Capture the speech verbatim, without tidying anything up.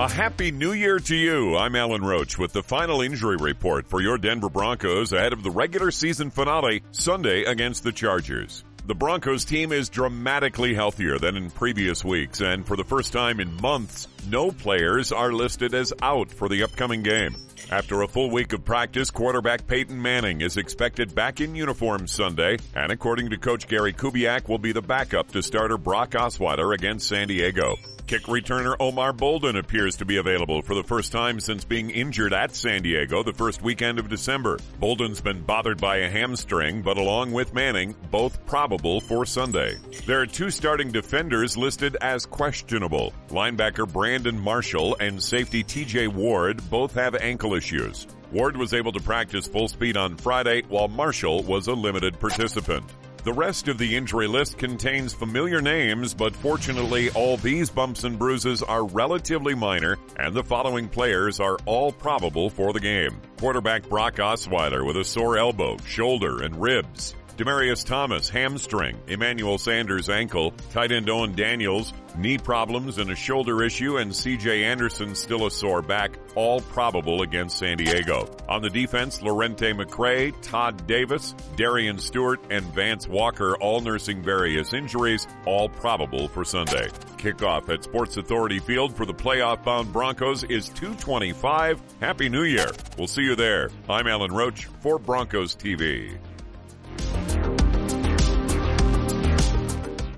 A happy new year to you. I'm Alan Roach with the final injury report for your Denver Broncos ahead of the regular season finale Sunday against the Chargers. The Broncos team is dramatically healthier than in previous weeks, and for the first time in months, no players are listed as out for the upcoming game. After a full week of practice, quarterback Peyton Manning is expected back in uniform Sunday, and according to Coach Gary Kubiak, will be the backup to starter Brock Osweiler against San Diego. Kick returner Omar Bolden appears to be available for the first time since being injured at San Diego the first weekend of December. Bolden's been bothered by a hamstring, but along with Manning, both probable for Sunday. There are two starting defenders listed as questionable. Linebacker Brandon Marshall and safety T J Ward both have ankle issues. Ward was able to practice full speed on Friday, while Marshall was a limited participant. The rest of the injury list contains familiar names, but fortunately all these bumps and bruises are relatively minor, and the following players are all probable for the game. Quarterback Brock Osweiler with a sore elbow, shoulder, and ribs. Demaryius Thomas, hamstring. Emmanuel Sanders, ankle. Tight end Owen Daniels, knee problems and a shoulder issue, and C J Anderson still a sore back, all probable against San Diego. On the defense, Lorente McCray, Todd Davis, Darian Stewart, and Vance Walker all nursing various injuries, all probable for Sunday. Kickoff at Sports Authority Field for the playoff-bound Broncos is two twenty-five. Happy New Year. We'll see you there. I'm Alan Roach for Broncos T V.